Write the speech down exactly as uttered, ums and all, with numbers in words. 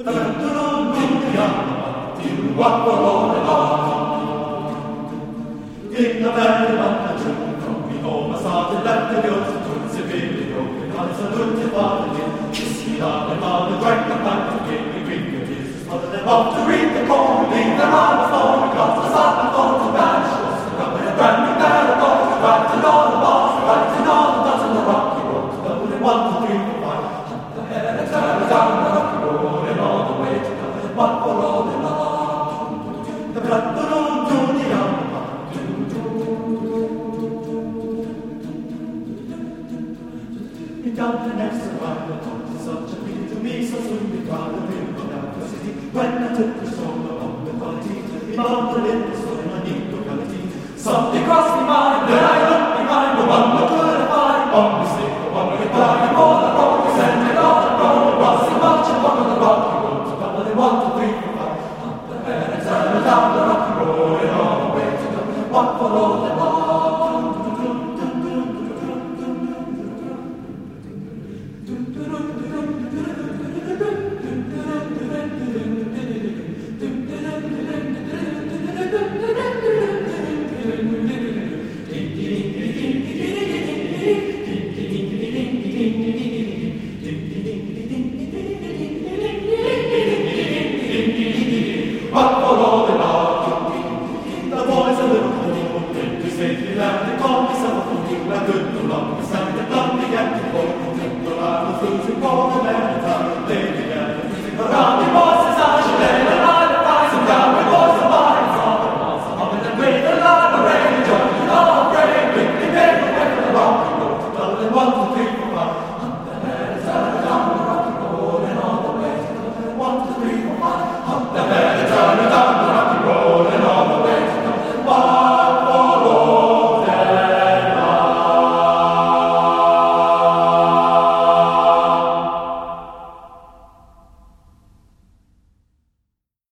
In the valley of the June, coming home, I saw the left of yours, to Seville, broken hearts, I looked at father, kiss me on the mouth, drank the pipe, gave me drink of his mother, then off to read the corn, leave them on the floor, across the side, I thought to vanish, was to come with a brand new barrel ball, right and all the balls, right and all the dots on the rocky road, double in one, two, three, four, five, up the head, and turn down the rocky road, and all the way to the one for all in all, the blood, the road, to the young. Down the next arrival, such a pity to me, so soon we found a river down the city. When I took the soul of the quality, we found the little soul in a neat locality. Something crossed my mind that I